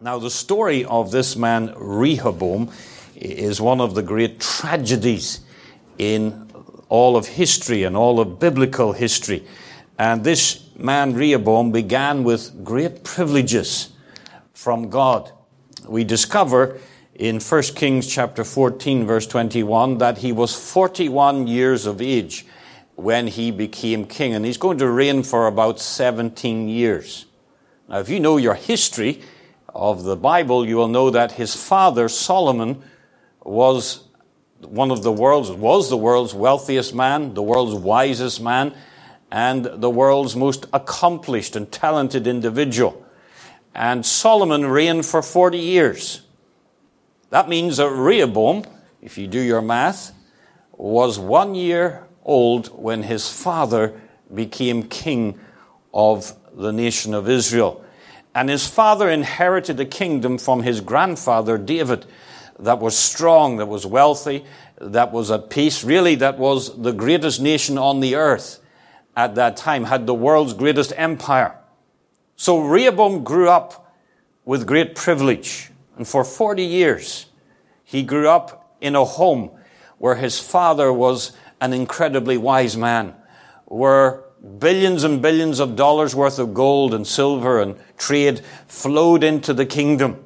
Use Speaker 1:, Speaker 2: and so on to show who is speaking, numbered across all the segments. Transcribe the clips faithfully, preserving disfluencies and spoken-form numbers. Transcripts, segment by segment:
Speaker 1: Now, the story of this man Rehoboam is one of the great tragedies in all of history and all of biblical history. And this man Rehoboam began with great privileges from God. We discover in First Kings chapter fourteen, verse twenty-one, that he was forty-one years of age when he became king. And he's going to reign for about seventeen years. Now, if you know your history of the Bible, you will know that his father, Solomon, was one of the world's, was the world's wealthiest man, the world's wisest man, and the world's most accomplished and talented individual. And Solomon reigned for forty years. That means that Rehoboam, if you do your math, was one year old when his father became king of the nation of Israel. And his father inherited a kingdom from his grandfather David that was strong, that was wealthy, that was at peace. Really, that was the greatest nation on the earth at that time, had the world's greatest empire. So Rehoboam grew up with great privilege. And for forty years, he grew up in a home where his father was an incredibly wise man, where billions and billions of dollars worth of gold and silver and trade flowed into the kingdom.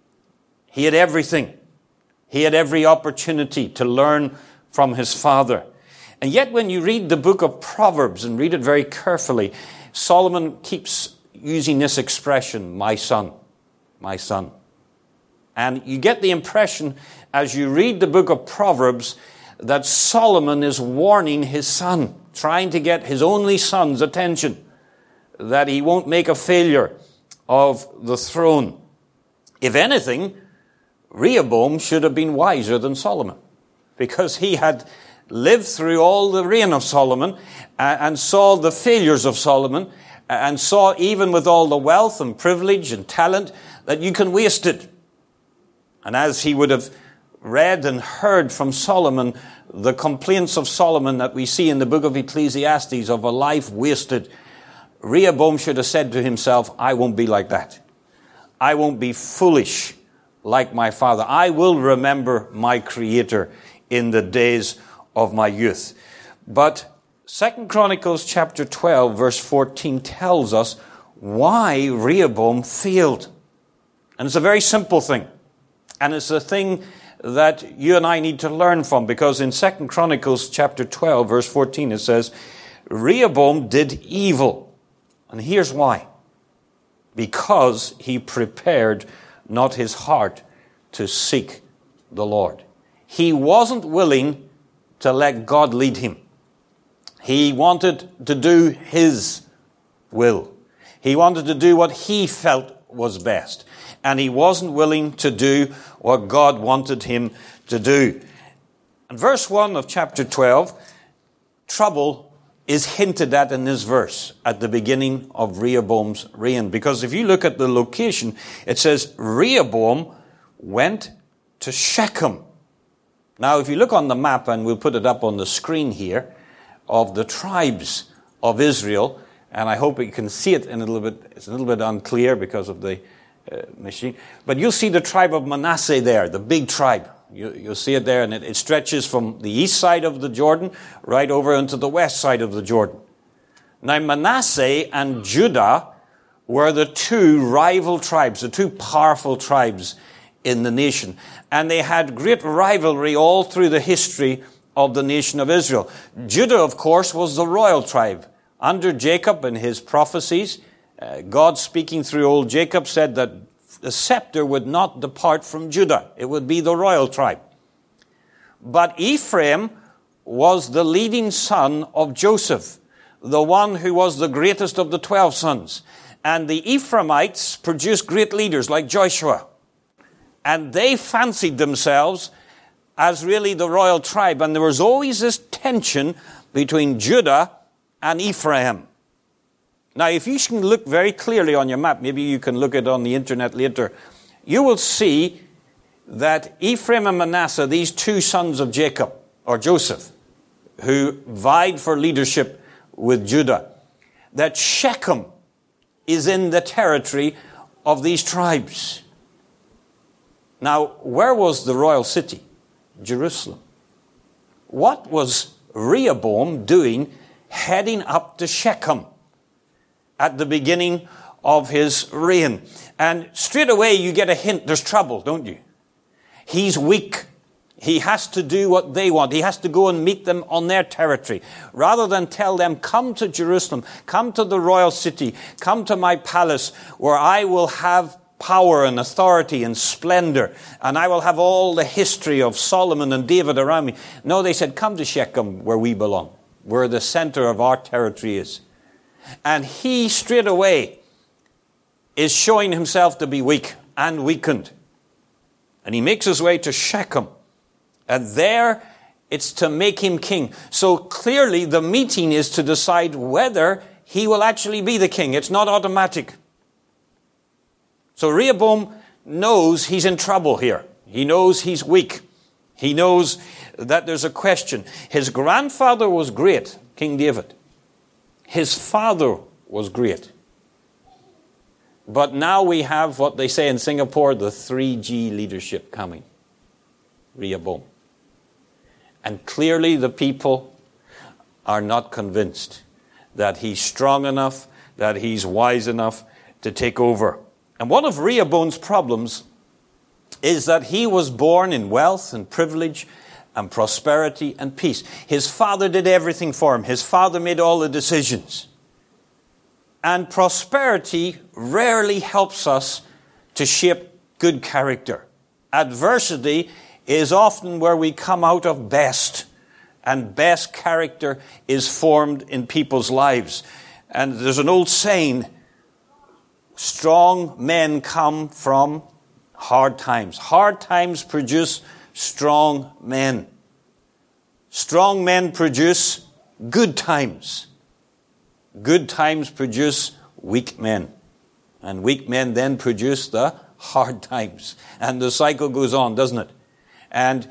Speaker 1: He had everything. He had every opportunity to learn from his father. And yet when you read the book of Proverbs and read it very carefully, Solomon keeps using this expression, my son, my son. And you get the impression as you read the book of Proverbs that Solomon is warning his son, trying to get his only son's attention, that he won't make a failure of the throne. If anything, Rehoboam should have been wiser than Solomon, because he had lived through all the reign of Solomon and saw the failures of Solomon and saw, even with all the wealth and privilege and talent, that you can waste it. And as he would have read and heard from Solomon, the complaints of Solomon that we see in the book of Ecclesiastes of a life wasted, Rehoboam should have said to himself, I won't be like that. I won't be foolish like my father. I will remember my Creator in the days of my youth. But Second Chronicles chapter twelve, verse fourteen tells us why Rehoboam failed. And it's a very simple thing. And it's a thing that you and I need to learn from, because in Second Chronicles chapter twelve, verse fourteen, it says, Rehoboam did evil. And here's why. Because he prepared not his heart to seek the Lord. He wasn't willing to let God lead him. He wanted to do his will. He wanted to do what he felt was best. And he wasn't willing to do what God wanted him to do. In verse one of chapter twelve, trouble is hinted at in this verse at the beginning of Rehoboam's reign. Because if you look at the location, it says Rehoboam went to Shechem. Now, if you look on the map, and we'll put it up on the screen here, of the tribes of Israel, and I hope you can see it in a little bit, it's a little bit unclear because of the uh, machine, but you'll see the tribe of Manasseh there, the big tribe. You, you'll see it there, and it, it stretches from the east side of the Jordan right over into the west side of the Jordan. Now, Manasseh and Judah were the two rival tribes, the two powerful tribes in the nation. And they had great rivalry all through the history of the nation of Israel. Judah, of course, was the royal tribe. Under Jacob and his prophecies, uh, God speaking through old Jacob said that the scepter would not depart from Judah. It would be the royal tribe. But Ephraim was the leading son of Joseph, the one who was the greatest of the twelve sons. And the Ephraimites produced great leaders like Joshua. And they fancied themselves as really the royal tribe. And there was always this tension between Judah and Ephraim. Now, if you can look very clearly on your map, maybe you can look at it on the internet later, you will see that Ephraim and Manasseh, these two sons of Jacob, or Joseph, who vied for leadership with Judah, that Shechem is in the territory of these tribes. Now, where was the royal city? Jerusalem. What was Rehoboam doing heading up to Shechem at the beginning of his reign? And straight away you get a hint, there's trouble, don't you? He's weak. He has to do what they want. He has to go and meet them on their territory. Rather than tell them, come to Jerusalem, come to the royal city, come to my palace where I will have power and authority and splendor, and I will have all the history of Solomon and David around me. No, they said, come to Shechem where we belong, where the center of our territory is. And he straight away is showing himself to be weak and weakened. And he makes his way to Shechem. And there it's to make him king. So clearly the meeting is to decide whether he will actually be the king. It's not automatic. So Rehoboam knows he's in trouble here. He knows he's weak. He knows that there's a question. His grandfather was great, King David. His father was great. But now we have what they say in Singapore, the three G leadership coming. Rehoboam. And clearly the people are not convinced that he's strong enough, that he's wise enough to take over. And one of Rehoboam's problems is that he was born in wealth and privilege and prosperity and peace. His father did everything for him. His father made all the decisions. And prosperity rarely helps us to shape good character. Adversity is often where we come out of best. And best character is formed in people's lives. And there's an old saying, strong men come from hard times. Hard times produce strong men. Strong men produce good times. Good times produce weak men. And weak men then produce the hard times. And the cycle goes on, doesn't it? And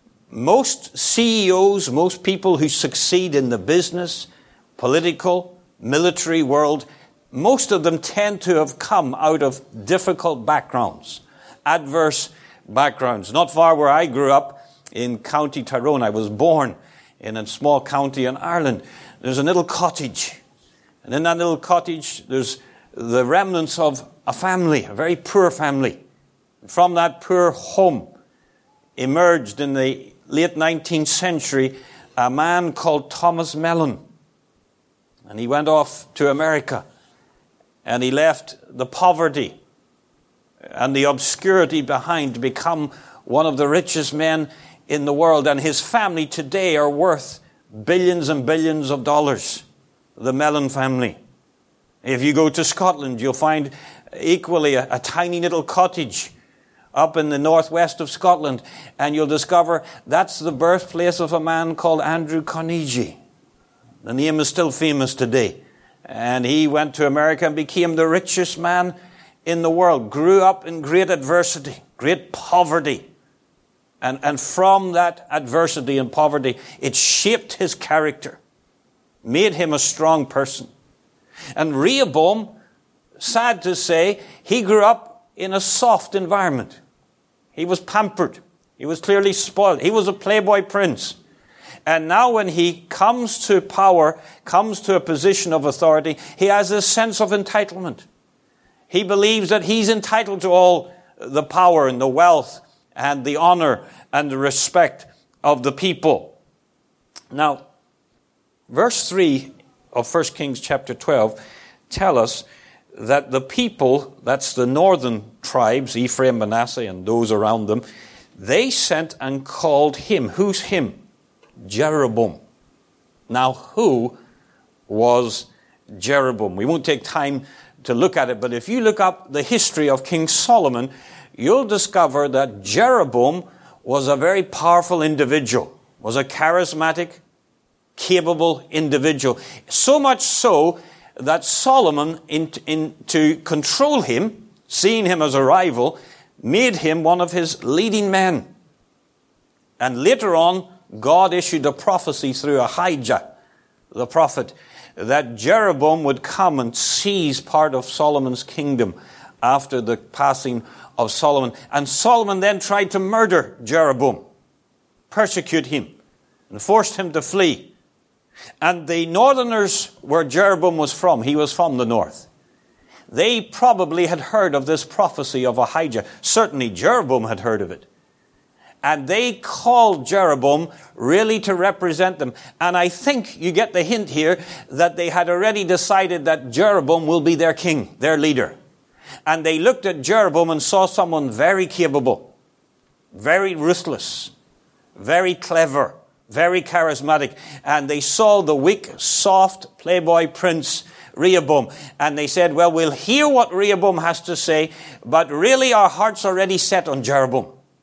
Speaker 1: most C E Os, most people who succeed in the business, political, military world, most of them tend to have come out of difficult backgrounds, adverse backgrounds. Not far where I grew up in County Tyrone, I was born in a small county in Ireland. There's a little cottage. And in that little cottage, there's the remnants of a family, a very poor family. From that poor home emerged in the late nineteenth century a man called Thomas Mellon. And he went off to America. And he left the poverty and the obscurity behind to become one of the richest men in the world. And his family today are worth billions and billions of dollars. The Mellon family. If you go to Scotland, you'll find equally a, a tiny little cottage up in the northwest of Scotland. And you'll discover that's the birthplace of a man called Andrew Carnegie. The name is still famous today. And he went to America and became the richest man in the world. Grew up in great adversity, great poverty. And, and from that adversity and poverty, it shaped his character. Made him a strong person. And Rehoboam, sad to say, he grew up in a soft environment. He was pampered. He was clearly spoiled. He was a playboy prince. And now when he comes to power, comes to a position of authority, he has a sense of entitlement. He believes that he's entitled to all the power and the wealth and the honor and the respect of the people. Now, verse three of First Kings chapter twelve tell us that the people, that's the northern tribes, Ephraim, Manasseh, and those around them, they sent and called him. Who's him? Jeroboam. Now, who was Jeroboam? We won't take time to look at it, but if you look up the history of King Solomon, you'll discover that Jeroboam was a very powerful individual, was a charismatic, capable individual. So much so that Solomon, in, in, to control him, seeing him as a rival, made him one of his leading men. And later on, God issued a prophecy through Ahijah, the prophet, that Jeroboam would come and seize part of Solomon's kingdom after the passing of Solomon. And Solomon then tried to murder Jeroboam, persecute him, and forced him to flee. And the northerners, where Jeroboam was from, he was from the north, they probably had heard of this prophecy of Ahijah. Certainly Jeroboam had heard of it. And they called Jeroboam really to represent them. And I think you get the hint here that they had already decided that Jeroboam will be their king, their leader. And they looked at Jeroboam and saw someone very capable, very ruthless, very clever, very charismatic. And they saw the weak, soft playboy prince Rehoboam. And they said, well, we'll hear what Rehoboam has to say, but really our heart's already set on Jeroboam.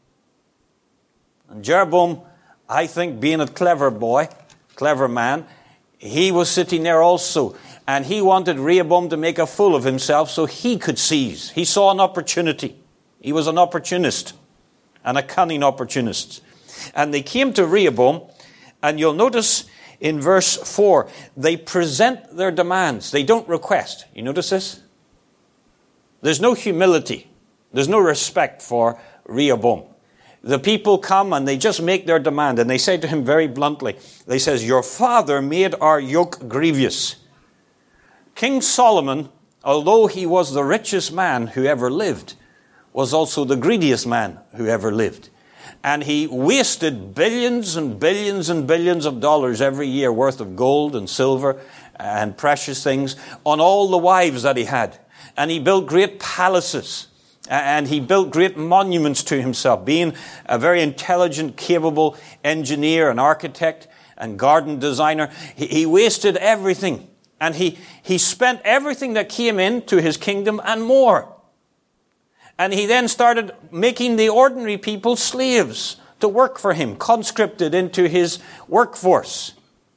Speaker 1: And Jeroboam, I think, being a clever boy, clever man, he was sitting there also. And he wanted Rehoboam to make a fool of himself so he could seize. He saw an opportunity. He was an opportunist, and a cunning opportunist. And they came to Rehoboam, and you'll notice in verse four, they present their demands. They don't request. You notice this? There's no humility. There's no respect for Rehoboam. The people come and they just make their demand, and they say to him very bluntly, they says, your father made our yoke grievous. King Solomon, although he was the richest man who ever lived, was also the greediest man who ever lived. And he wasted billions and billions and billions of dollars every year worth of gold and silver and precious things on all the wives that he had. And he built great palaces. And he built great monuments to himself, being a very intelligent, capable engineer and architect and garden designer. He, he wasted everything. And he, he spent everything that came into his kingdom and more. And he then started making the ordinary people slaves to work for him, conscripted into his workforce.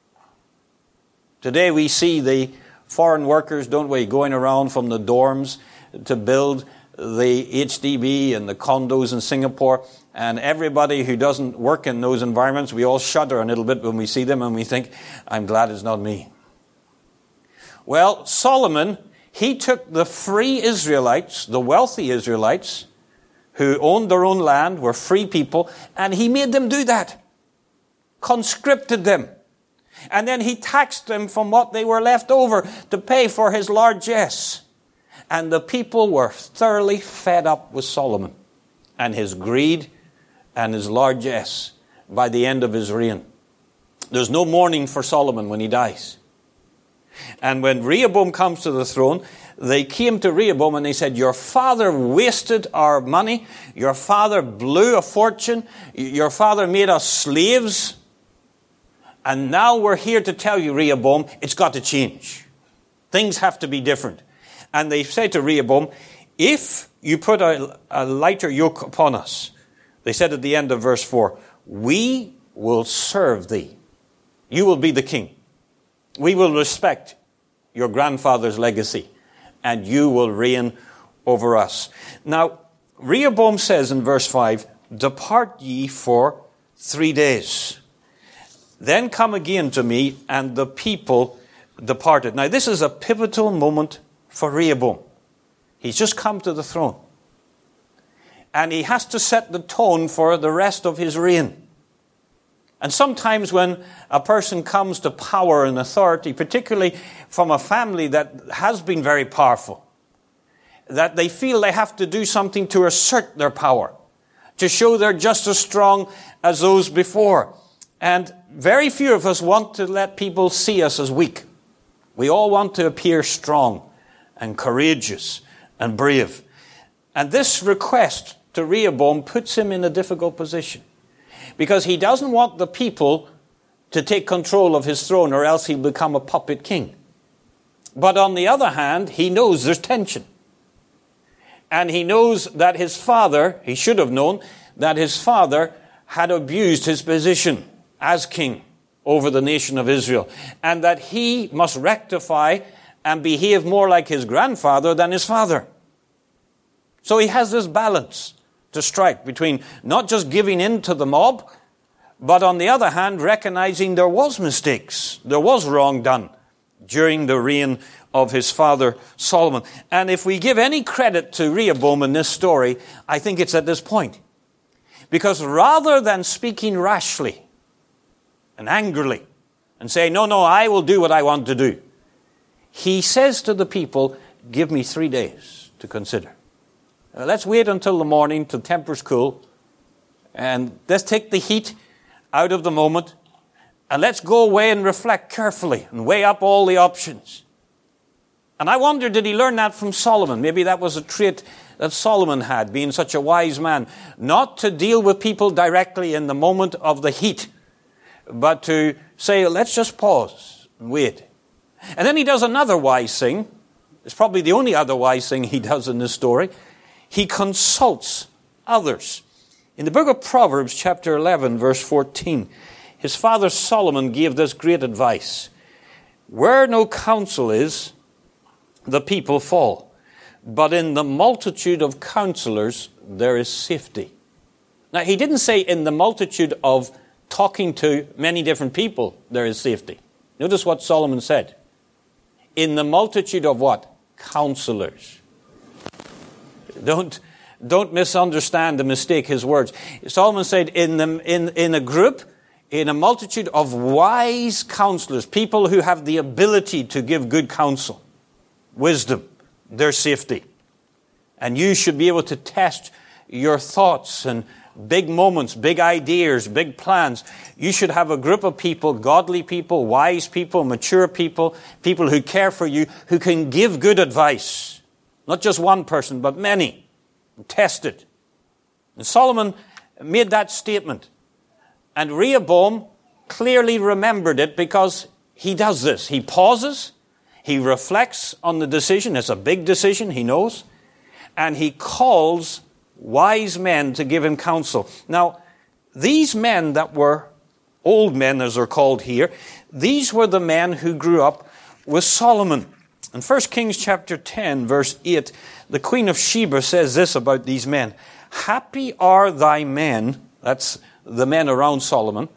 Speaker 1: Today we see the foreign workers, don't we, going around from the dorms to build the H D B and the condos in Singapore. And everybody who doesn't work in those environments, we all shudder a little bit when we see them and we think, I'm glad it's not me. Well, Solomon, he took the free Israelites, the wealthy Israelites, who owned their own land, were free people, and he made them do that. Conscripted them. And then he taxed them from what they were left over to pay for his largesse. And the people were thoroughly fed up with Solomon and his greed and his largesse by the end of his reign. There's no mourning for Solomon when he dies. And when Rehoboam comes to the throne, they came to Rehoboam and they said, your father wasted our money. Your father blew a fortune. Your father made us slaves. And now we're here to tell you, Rehoboam, it's got to change. Things have to be different. And they say to Rehoboam, if you put a, a lighter yoke upon us, they said at the end of verse four, we will serve thee. You will be the king. We will respect your grandfather's legacy, and you will reign over us. Now, Rehoboam says in verse five, depart ye for three days. Then come again to me, and the people departed. Now, this is a pivotal moment for Rehoboam. He's just come to the throne. And he has to set the tone for the rest of his reign. And sometimes when a person comes to power and authority, particularly from a family that has been very powerful, that they feel they have to do something to assert their power, to show they're just as strong as those before. And very few of us want to let people see us as weak. We all want to appear strong and courageous and brave. And this request to Rehoboam puts him in a difficult position, because he doesn't want the people to take control of his throne, or else he'll become a puppet king. But on the other hand, he knows there's tension. And he knows that his father, he should have known, that his father had abused his position as king over the nation of Israel, and that he must rectify and behave more like his grandfather than his father. So he has this balance to strike between not just giving in to the mob, but on the other hand, recognizing there was mistakes, there was wrong done during the reign of his father Solomon. And if we give any credit to Rehoboam in this story, I think it's at this point. Because rather than speaking rashly and angrily and say, no, no, I will do what I want to do, he says to the people, give me three days to consider. Uh, let's wait until the morning till tempers cool, and let's take the heat out of the moment, and let's go away and reflect carefully and weigh up all the options. And I wonder, did he learn that from Solomon? Maybe that was a trait that Solomon had, being such a wise man, not to deal with people directly in the moment of the heat, but to say, let's just pause and wait. And then he does another wise thing. It's probably the only other wise thing he does in this story. He consults others. In the book of Proverbs, chapter eleven, verse fourteen, his father Solomon gave this great advice. Where no counsel is, the people fall. But in the multitude of counselors, there is safety. Now, he didn't say in the multitude of talking to many different people, there is safety. Notice what Solomon said. In the multitude of what? Counselors. Don't, don't misunderstand and mistake his words. Solomon said in, the, in, in a group, in a multitude of wise counselors, people who have the ability to give good counsel, wisdom, their safety. And you should be able to test your thoughts and big moments, big ideas, big plans. You should have a group of people, godly people, wise people, mature people, people who care for you, who can give good advice. Not just one person, but many. And test it. And Solomon made that statement. And Rehoboam clearly remembered it because he does this. He pauses. He reflects on the decision. It's a big decision, he knows. And he calls wise men to give him counsel. Now, these men that were old men, as they're called here, these were the men who grew up with Solomon. In First Kings chapter ten, verse eight, the Queen of Sheba says this about these men. Happy are thy men, that's the men around Solomon.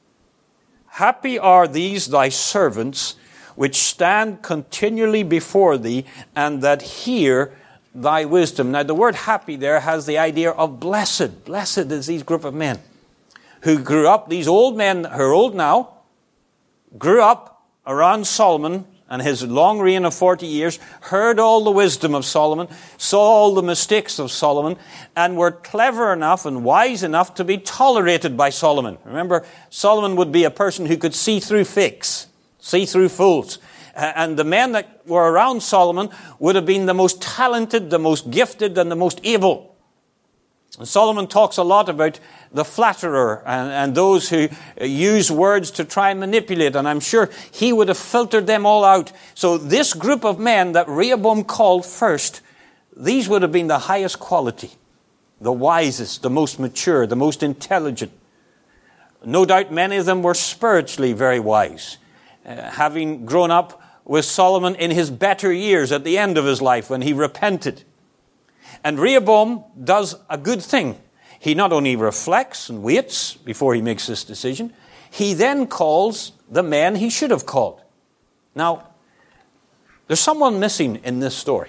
Speaker 1: Happy are these thy servants, which stand continually before thee, and that hear thy wisdom. Now, the word happy there has the idea of blessed. Blessed is these group of men who grew up, these old men who are old now, grew up around Solomon and his long reign of forty years, heard all the wisdom of Solomon, saw all the mistakes of Solomon, and were clever enough and wise enough to be tolerated by Solomon. Remember, Solomon would be a person who could see through fakes, see through fools. And the men that were around Solomon would have been the most talented, the most gifted, and the most able. And Solomon talks a lot about the flatterer and, and those who use words to try and manipulate. And I'm sure he would have filtered them all out. So this group of men that Rehoboam called first, these would have been the highest quality, the wisest, the most mature, the most intelligent. No doubt many of them were spiritually very wise, uh, having grown up with Solomon in his better years at the end of his life when he repented. And Rehoboam does a good thing. He not only reflects and waits before he makes this decision, he then calls the men he should have called. Now, there's someone missing in this story.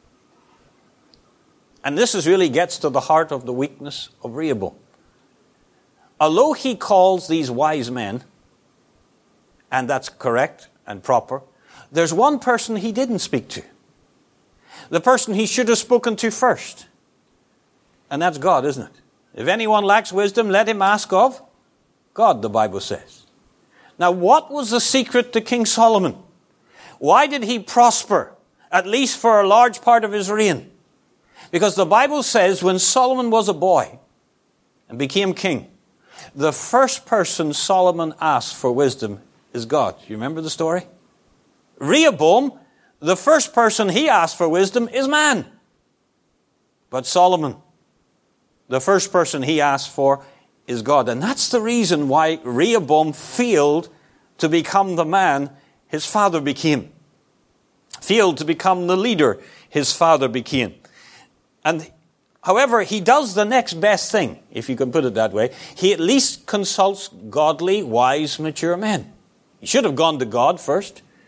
Speaker 1: And this is really gets to the heart of the weakness of Rehoboam. Although he calls these wise men, and that's correct and proper, there's one person he didn't speak to. The person he should have spoken to first. And that's God, isn't it? If anyone lacks wisdom, let him ask of God, the Bible says. Now, what was the secret to King Solomon? Why did he prosper, at least for a large part of his reign? Because the Bible says when Solomon was a boy and became king, the first person Solomon asked for wisdom is God. You remember the story? Rehoboam, the first person he asked for wisdom is man. But Solomon, the first person he asked for is God. And that's the reason why Rehoboam failed to become the man his father became. Failed to become the leader his father became. And however, he does the next best thing, if you can put it that way. He at least consults godly, wise, mature men. He should have gone to God first.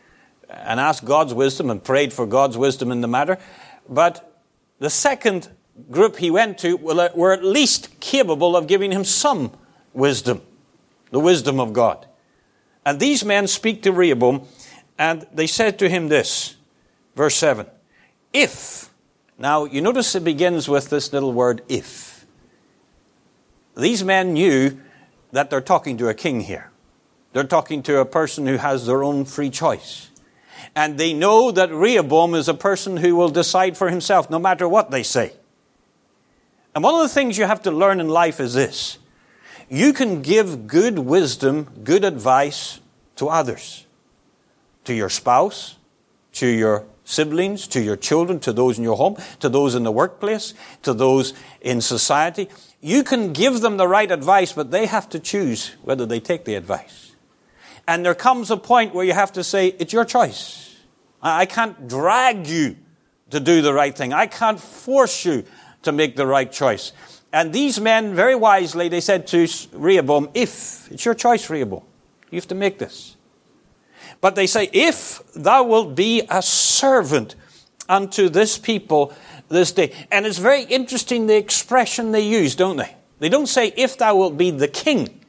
Speaker 1: and asked God's wisdom and prayed for God's wisdom in the matter. But the second group he went to were at least capable of giving him some wisdom, the wisdom of God. And these men speak to Rehoboam, and they said to him this, verse seven, if, now you notice it begins with this little word, if. These men knew that they're talking to a king here. They're talking to a person who has their own free choice. And they know that Rehoboam is a person who will decide for himself no matter what they say. And one of the things you have to learn in life is this. You can give good wisdom, good advice to others. To your spouse, to your siblings, to your children, to those in your home, to those in the workplace, to those in society. You can give them the right advice, but they have to choose whether they take the advice. And there comes a point where you have to say, it's your choice. I can't drag you to do the right thing. I can't force you to make the right choice. And these men, very wisely, they said to Rehoboam, if, it's your choice, Rehoboam. You have to make this. But they say, if thou wilt be a servant unto this people this day. And it's very interesting the expression they use, don't they? They don't say, if thou wilt be the king.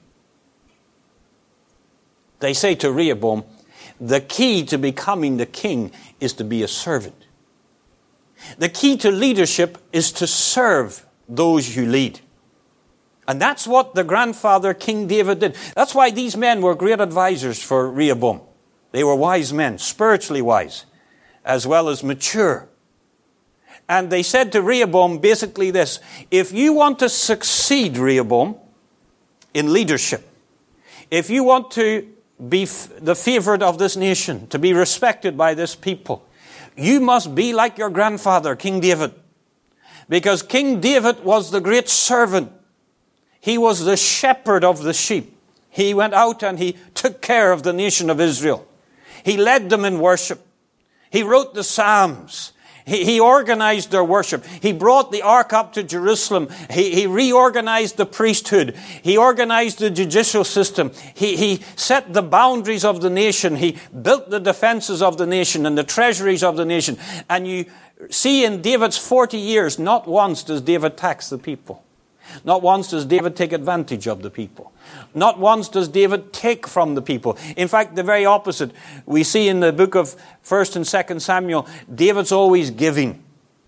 Speaker 1: They say to Rehoboam, the key to becoming the king is to be a servant. The key to leadership is to serve those you lead. And that's what the grandfather, King David, did. That's why these men were great advisors for Rehoboam. They were wise men, spiritually wise, as well as mature. And they said to Rehoboam basically this, if you want to succeed, Rehoboam, in leadership, if you want to be f- the favored of this nation, to be respected by this people, you must be like your grandfather, King David. Because King David was the great servant. He was the shepherd of the sheep. He went out and he took care of the nation of Israel. He led them in worship. He wrote the Psalms. He, he organized their worship. He brought the ark up to Jerusalem. He, he reorganized the priesthood. He organized the judicial system. He, he set the boundaries of the nation. He built the defenses of the nation and the treasuries of the nation. And you see in David's forty years, not once does David tax the people. Not once does David take advantage of the people. Not once does David take from the people. In fact, the very opposite. We see in the book of First and Second Samuel, David's always giving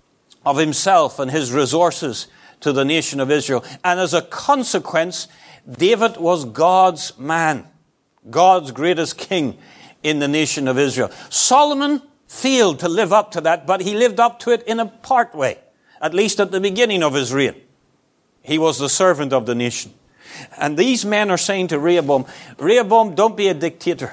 Speaker 1: of himself and his resources to the nation of Israel. And as a consequence, David was God's man, God's greatest king in the nation of Israel. Solomon failed to live up to that, but he lived up to it in a part way, at least at the beginning of his reign. He was the servant of the nation. And these men are saying to Rehoboam, Rehoboam, don't be a dictator.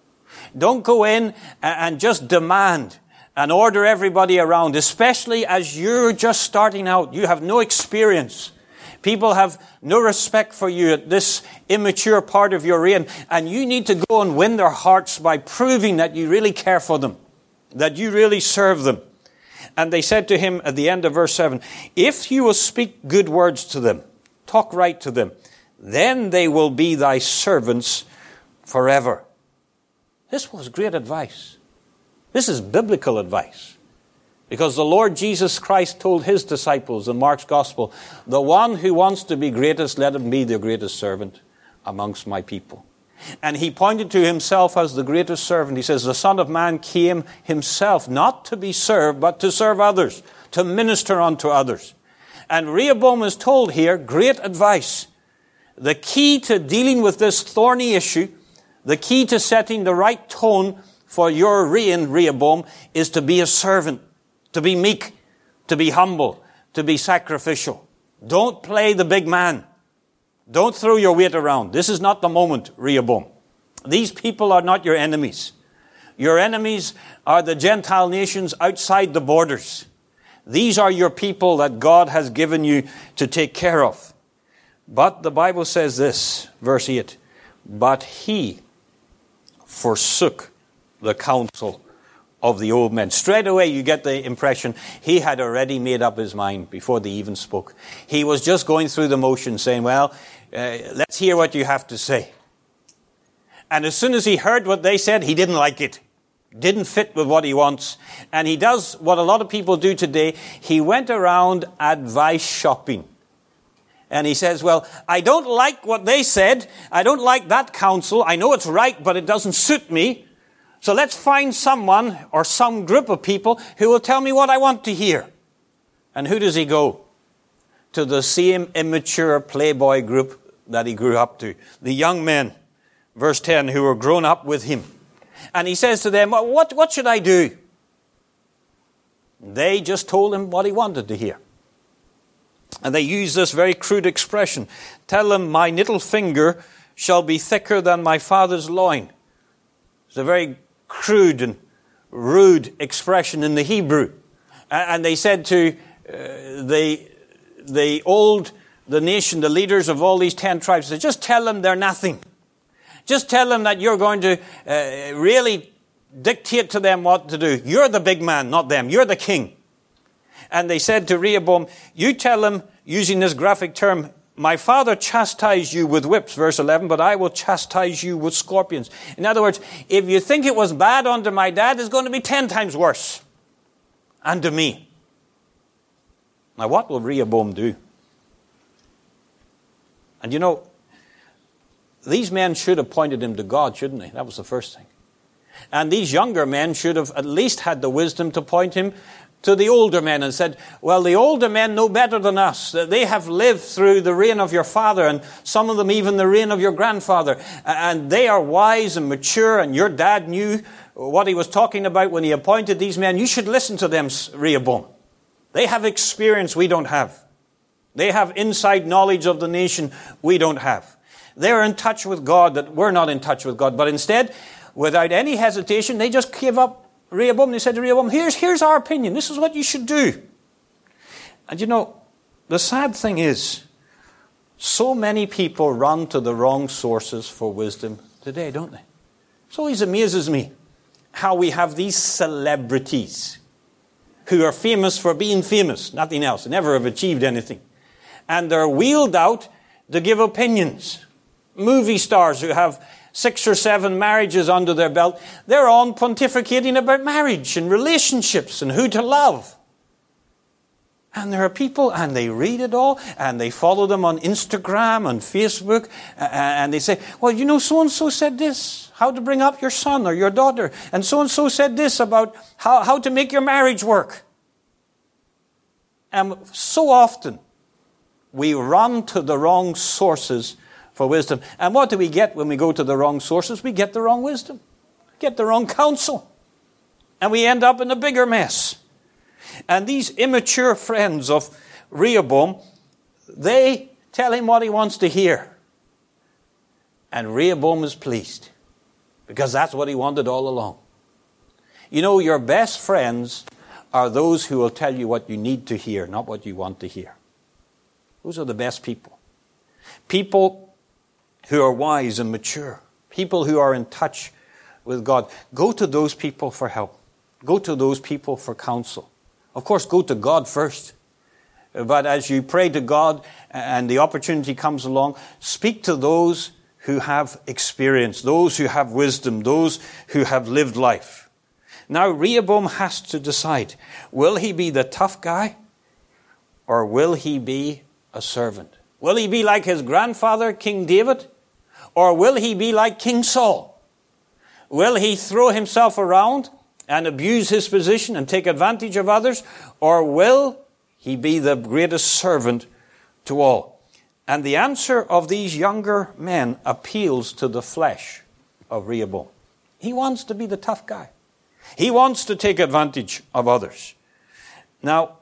Speaker 1: Don't go in and just demand and order everybody around, especially as you're just starting out. You have no experience. People have no respect for you at this immature part of your reign. And you need to go and win their hearts by proving that you really care for them, that you really serve them. And they said to him at the end of verse seven, if you will speak good words to them, talk right to them, then they will be thy servants forever. This was great advice. This is biblical advice. Because the Lord Jesus Christ told his disciples in Mark's Gospel, the one who wants to be greatest, let him be the greatest servant amongst my people. And he pointed to himself as the greatest servant. He says, the Son of Man came himself not to be served, but to serve others, to minister unto others. And Rehoboam is told here, great advice. The key to dealing with this thorny issue, the key to setting the right tone for your reign, Rehoboam, is to be a servant, to be meek, to be humble, to be sacrificial. Don't play the big man. Don't throw your weight around. This is not the moment, Rehoboam. These people are not your enemies. Your enemies are the Gentile nations outside the borders. These are your people that God has given you to take care of. But the Bible says this, verse eight, but he forsook the counsel of the old men. Straight away you get the impression he had already made up his mind before they even spoke. He was just going through the motions saying, well, uh, let's hear what you have to say. And as soon as he heard what they said, he didn't like it. didn't fit with what he wants. And he does what a lot of people do today. He went around advice shopping. And he says, well, I don't like what they said. I don't like that counsel. I know it's right, but it doesn't suit me. So let's find someone or some group of people who will tell me what I want to hear. And who does he go? To the same immature playboy group that he grew up to. The young men, verse ten, who were grown up with him. And he says to them, well, what, what should I do? They just told him what he wanted to hear. And they use this very crude expression. Tell him, my little finger shall be thicker than my father's loin. It's a very crude and rude expression in the Hebrew. And they said to uh, the, the old, the nation, the leaders of all these ten tribes, they just tell them they're nothing. Just tell them that you're going to uh, really dictate to them what to do. You're the big man, not them. You're the king. And they said to Rehoboam, you tell him, using this graphic term, my father chastised you with whips, verse eleven, but I will chastise you with scorpions. In other words, if you think it was bad under my dad, it's going to be ten times worse under me. Now, what will Rehoboam do? And you know, these men should have pointed him to God, shouldn't they? That was the first thing. And these younger men should have at least had the wisdom to point him to the older men and said, well, the older men know better than us. They have lived through the reign of your father, and some of them even the reign of your grandfather. And they are wise and mature, and your dad knew what he was talking about when he appointed these men. You should listen to them, Rehoboam. They have experience we don't have. They have inside knowledge of the nation we don't have. They're in touch with God that we're not in touch with God. But instead, without any hesitation, they just gave up Rehoboam. They said to Rehoboam, here's, here's our opinion. This is what you should do. And you know, the sad thing is, so many people run to the wrong sources for wisdom today, don't they? It always amazes me how we have these celebrities who are famous for being famous, nothing else, never have achieved anything. And they're wheeled out to give opinions. Movie stars who have six or seven marriages under their belt, they're on pontificating about marriage and relationships and who to love. And there are people, and they read it all, and they follow them on Instagram and Facebook, and they say, well, you know, so-and-so said this, how to bring up your son or your daughter, and so-and-so said this about how, how to make your marriage work. And so often, we run to the wrong sources for wisdom. And what do we get when we go to the wrong sources? We get the wrong wisdom. We get the wrong counsel. And we end up in a bigger mess. And these immature friends of Rehoboam, they tell him what he wants to hear. And Rehoboam is pleased. Because that's what he wanted all along. You know, your best friends are those who will tell you what you need to hear, not what you want to hear. Those are the best people. People who are wise and mature. People who are in touch with God. Go to those people for help. Go to those people for counsel. Of course, go to God first. But as you pray to God and the opportunity comes along, speak to those who have experience, those who have wisdom, those who have lived life. Now, Rehoboam has to decide, will he be the tough guy or will he be a servant? Will he be like his grandfather, King David? Or will he be like King Saul? Will he throw himself around and abuse his position and take advantage of others? Or will he be the greatest servant to all? And the answer of these younger men appeals to the flesh of Rehoboam. He wants to be the tough guy. He wants to take advantage of others. Now,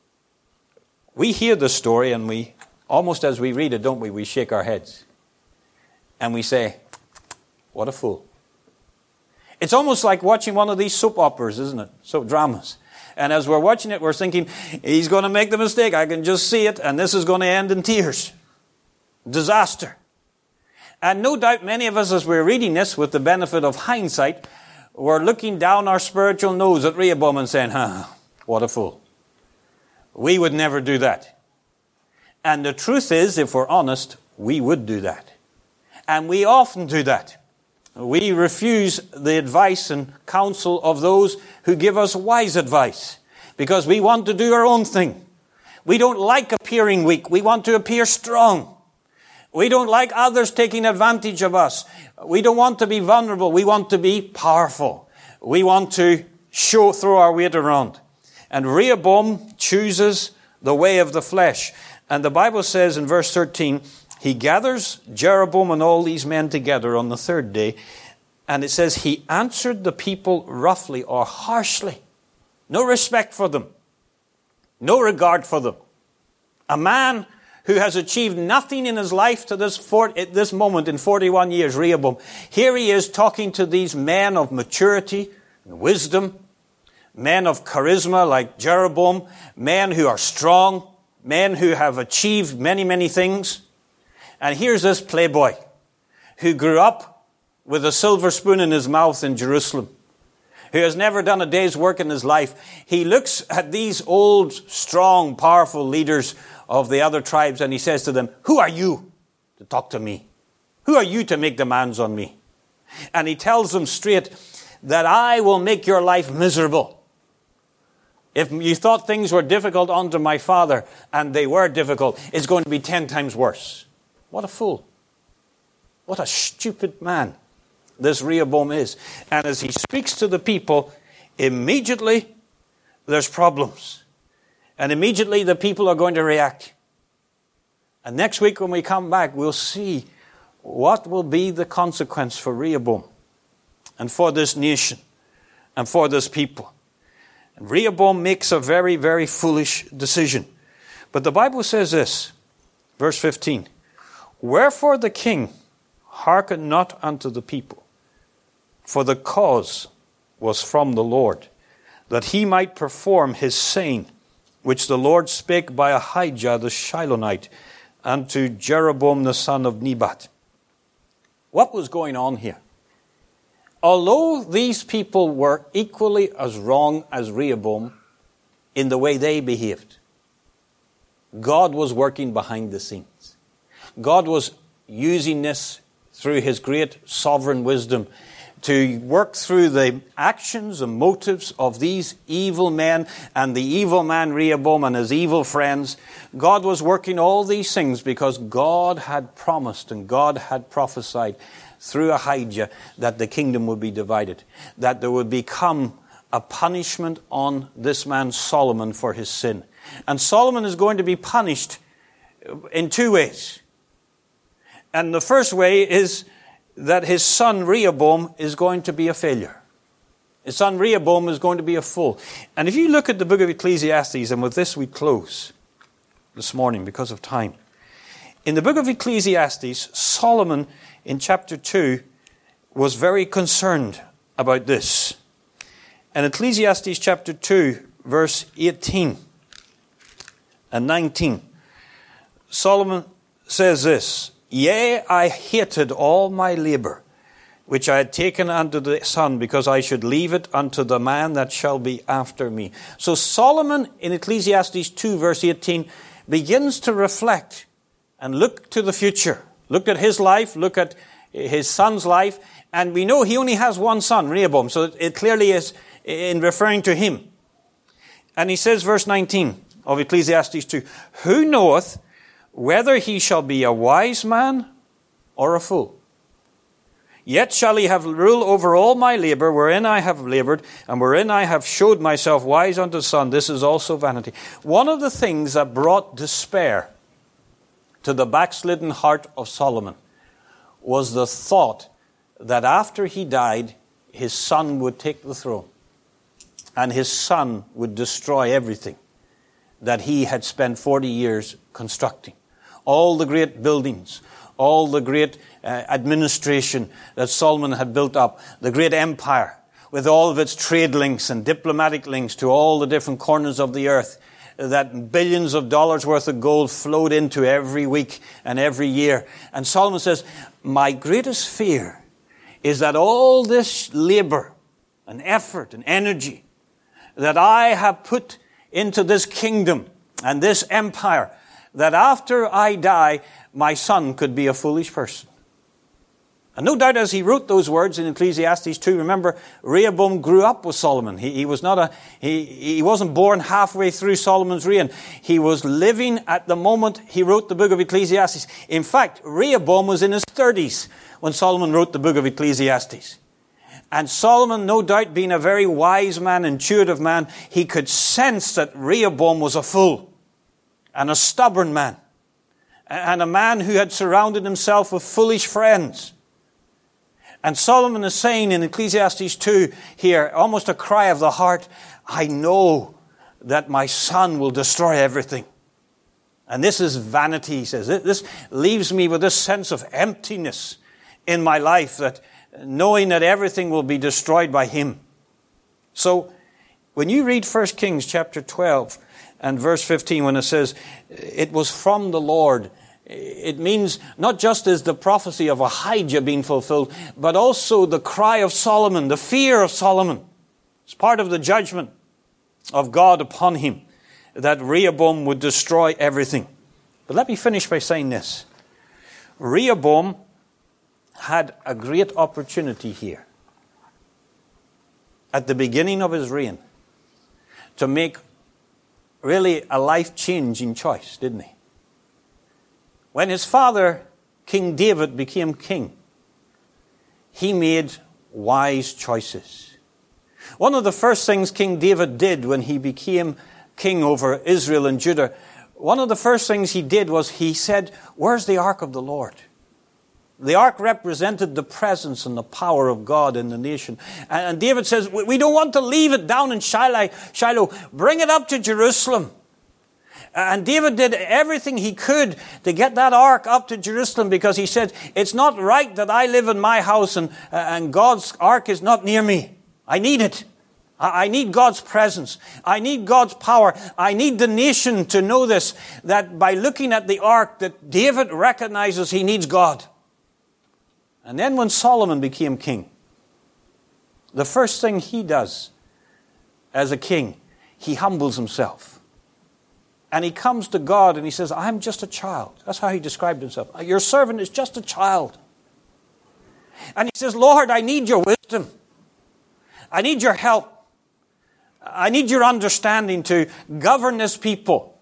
Speaker 1: we hear the story and we, almost as we read it, don't we, we shake our heads. And we say, what a fool. It's almost like watching one of these soap operas, isn't it? Soap dramas. And as we're watching it, we're thinking, he's going to make the mistake. I can just see it. And this is going to end in tears. Disaster. And no doubt many of us, as we're reading this with the benefit of hindsight, we're looking down our spiritual nose at Rehoboam and saying, huh, what a fool. We would never do that. And the truth is, if we're honest, we would do that. And we often do that. We refuse the advice and counsel of those who give us wise advice because we want to do our own thing. We don't like appearing weak. We want to appear strong. We don't like others taking advantage of us. We don't want to be vulnerable. We want to be powerful. We want to show, throw our weight around. And Rehoboam chooses the way of the flesh. And the Bible says in verse thirteen, he gathers Jeroboam and all these men together on the third day. And it says he answered the people roughly or harshly. No respect for them. No regard for them. A man who has achieved nothing in his life to this, for, at this moment in forty-one years, Rehoboam. Here he is talking to these men of maturity and wisdom, men of charisma like Jeroboam, men who are strong, men who have achieved many, many things. And here's this playboy who grew up with a silver spoon in his mouth in Jerusalem, who has never done a day's work in his life. He looks at these old, strong, powerful leaders of the other tribes and he says to them, who are you to talk to me? Who are you to make demands on me? And he tells them straight that I will make your life miserable. If you thought things were difficult unto my father, and they were difficult, it's going to be ten times worse. What a fool. What a stupid man this Rehoboam is. And as he speaks to the people, immediately there's problems. And immediately the people are going to react. And next week when we come back, we'll see what will be the consequence for Rehoboam and for this nation and for this people. And Rehoboam makes a very, very foolish decision. But the Bible says this, verse fifteen, wherefore the king hearkened not unto the people, for the cause was from the Lord, that he might perform his saying, which the Lord spake by Ahijah the Shilonite unto Jeroboam the son of Nebat. What was going on here? Although these people were equally as wrong as Rehoboam in the way they behaved, God was working behind the scenes. God was using this through his great sovereign wisdom to work through the actions and motives of these evil men and the evil man Rehoboam and his evil friends. God was working all these things because God had promised and God had prophesied through Ahijah that the kingdom would be divided, that there would become a punishment on this man Solomon for his sin. And Solomon is going to be punished in two ways. And the first way is that his son Rehoboam is going to be a failure. His son Rehoboam is going to be a fool. And if you look at the book of Ecclesiastes, and with this we close this morning because of time. In the book of Ecclesiastes, Solomon in chapter two was very concerned about this. And Ecclesiastes chapter two, verse eighteen and nineteen, Solomon says this, yea, I hated all my labor, which I had taken unto the sun, because I should leave it unto the man that shall be after me. So Solomon in Ecclesiastes two, verse eighteen, begins to reflect and look to the future. Look at his life, look at his son's life, and we know he only has one son, Rehoboam, so it clearly is in referring to him. And he says, verse nineteen of Ecclesiastes two, who knoweth whether he shall be a wise man or a fool? Yet shall he have rule over all my labor, wherein I have labored, and wherein I have showed myself wise unto the son. This is also vanity. One of the things that brought despair to the backslidden heart of Solomon was the thought that after he died, his son would take the throne, and his son would destroy everything that he had spent forty years constructing. All the great buildings, all the great uh, administration that Solomon had built up, the great empire, with all of its trade links and diplomatic links to all the different corners of the earth, that billions of dollars worth of gold flowed into every week and every year. And Solomon says, my greatest fear is that all this labor and effort and energy that I have put into this kingdom and this empire, that after I die, my son could be a foolish person. And no doubt as he wrote those words in Ecclesiastes two, remember, Rehoboam grew up with Solomon. He, he was not a, he, he wasn't born halfway through Solomon's reign. He was living at the moment he wrote the book of Ecclesiastes. In fact, Rehoboam was in his thirties when Solomon wrote the book of Ecclesiastes. And Solomon, no doubt being a very wise man, intuitive man, he could sense that Rehoboam was a fool and a stubborn man and a man who had surrounded himself with foolish friends. And Solomon is saying in Ecclesiastes two here, almost a cry of the heart, I know that my son will destroy everything. And this is vanity, he says. This leaves me with this sense of emptiness in my life, that knowing that everything will be destroyed by him. So when you read First Kings chapter twelve and verse fifteen, when it says, it was from the Lord, it means not just is the prophecy of Ahijah being fulfilled, but also the cry of Solomon, the fear of Solomon. It's part of the judgment of God upon him, that Rehoboam would destroy everything. But let me finish by saying this. Rehoboam had a great opportunity here at the beginning of his reign to make really a life-changing choice, didn't he? When his father, King David, became king, he made wise choices. One of the first things King David did when he became king over Israel and Judah, one of the first things he did was he said, where's the ark of the Lord? The ark represented the presence and the power of God in the nation. And David says, we don't want to leave it down in Shiloh. Bring it up to Jerusalem. And David did everything he could to get that ark up to Jerusalem, because he said, it's not right that I live in my house and, and God's ark is not near me. I need it. I need God's presence. I need God's power. I need the nation to know this, that by looking at the ark, that David recognizes he needs God. And then when Solomon became king, the first thing he does as a king, he humbles himself. And he comes to God and he says, I'm just a child. That's how he described himself. Your servant is just a child. And he says, Lord, I need your wisdom. I need your help. I need your understanding to govern this people.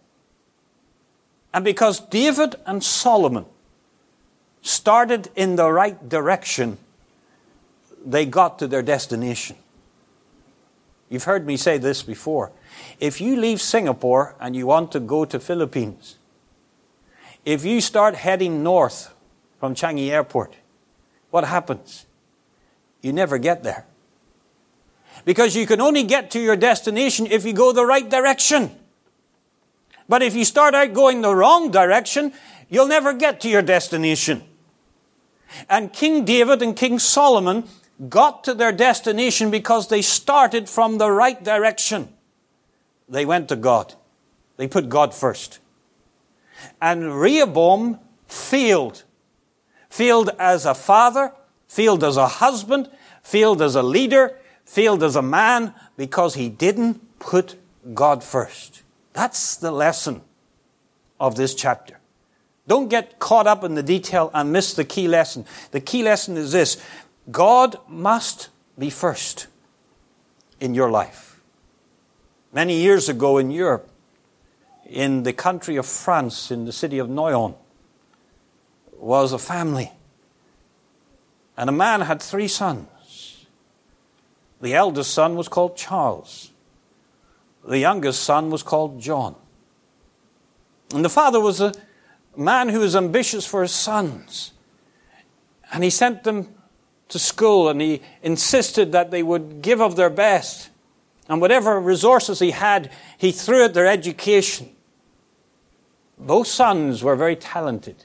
Speaker 1: And because David and Solomon started in the right direction, they got to their destination. You've heard me say this before. If you leave Singapore and you want to go to Philippines, if you start heading north from Changi Airport, what happens? You never get there. Because you can only get to your destination if you go the right direction. But if you start out going the wrong direction, you'll never get to your destination. And King David and King Solomon got to their destination because they started from the right direction. They went to God. They put God first. And Rehoboam failed. Failed as a father, failed as a husband, failed as a leader, failed as a man, because he didn't put God first. That's the lesson of this chapter. Don't get caught up in the detail and miss the key lesson. The key lesson is this: God must be first in your life. Many years ago in Europe, in the country of France, in the city of Noyon, was a family. And a man had three sons. The eldest son was called Charles. The youngest son was called John. And the father was a man who was ambitious for his sons. And he sent them to school, and he insisted that they would give of their best. And whatever resources he had, he threw at their education. Both sons were very talented.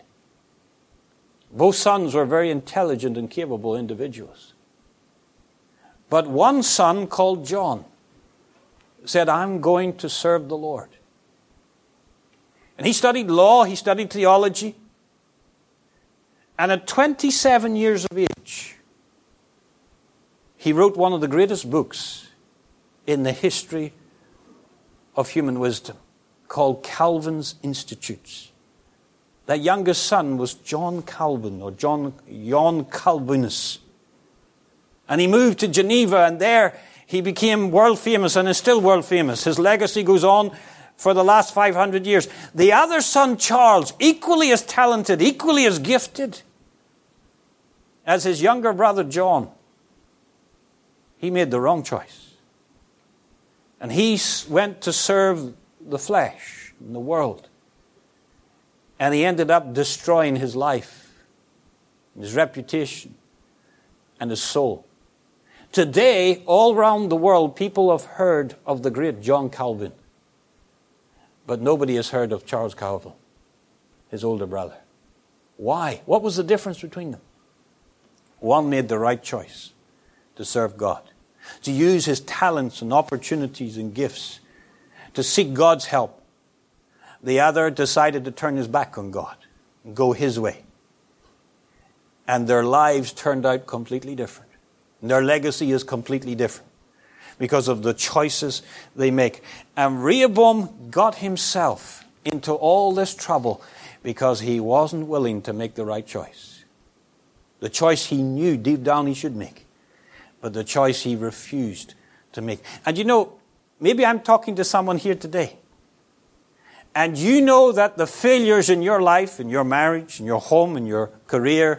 Speaker 1: Both sons were very intelligent and capable individuals. But one son, called John, said, I'm going to serve the Lord. And he studied law, he studied theology. And at twenty-seven years of age, he wrote one of the greatest books in the history of human wisdom, called Calvin's Institutes. That youngest son was John Calvin, or John Jan Calvinus. And he moved to Geneva, and there he became world famous and is still world famous. His legacy goes on for the last five hundred years. The other son, Charles, equally as talented, equally as gifted as his younger brother, John, he made the wrong choice. And he went to serve the flesh and the world. And he ended up destroying his life, his reputation, and his soul. Today, all around the world, people have heard of the great John Calvin. But nobody has heard of Charles Calvin, his older brother. Why? What was the difference between them? One made the right choice to serve God, to use his talents and opportunities and gifts to seek God's help. The other decided to turn his back on God and go his way. And their lives turned out completely different. And their legacy is completely different because of the choices they make. And Rehoboam got himself into all this trouble because he wasn't willing to make the right choice. The choice he knew deep down he should make, but the choice he refused to make. And you know, maybe I'm talking to someone here today, and you know that the failures in your life, in your marriage, in your home, in your career,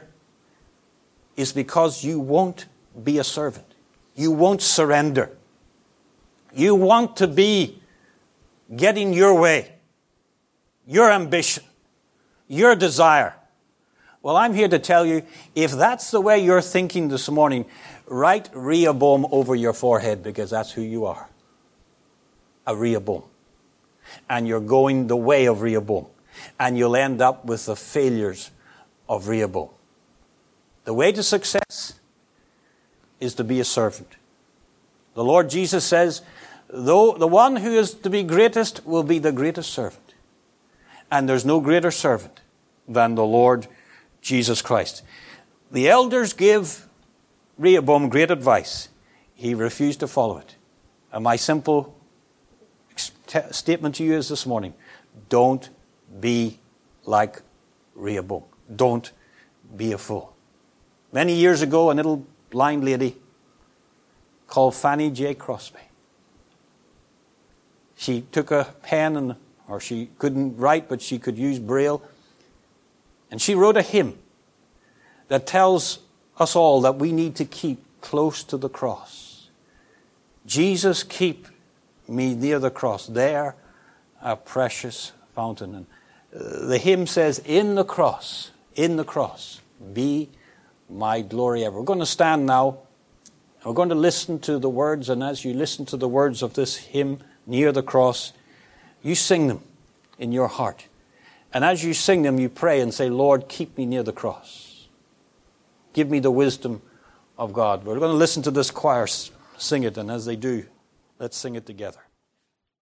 Speaker 1: is because you won't be a servant. You won't surrender. You want to be getting your way, your ambition, your desire. Well, I'm here to tell you, if that's the way you're thinking this morning, write Rehoboam over your forehead, because that's who you are. A Rehoboam. And you're going the way of Rehoboam. And you'll end up with the failures of Rehoboam. The way to success is to be a servant. The Lord Jesus says, though the one who is to be greatest will be the greatest servant. And there's no greater servant than the Lord Jesus Christ. The elders give Rehoboam great advice. He refused to follow it. And my simple statement to you is this morning, don't be like Rehoboam. Don't be a fool. Many years ago, a little blind lady called Fanny J. Crosby. She took a pen, and, or she couldn't write, but she could use Braille. And she wrote a hymn that tells us all that we need to keep close to the cross. Jesus, keep me near the cross, there a precious fountain. And the hymn says, in the cross, in the cross, be my glory ever. We're going to stand now. We're going to listen to the words, and as you listen to the words of this hymn, near the cross, you sing them in your heart. And as you sing them, you pray and say, Lord, keep me near the cross. Give me the wisdom of God. We're going to listen to this choir sing it, and as they do, let's sing it together.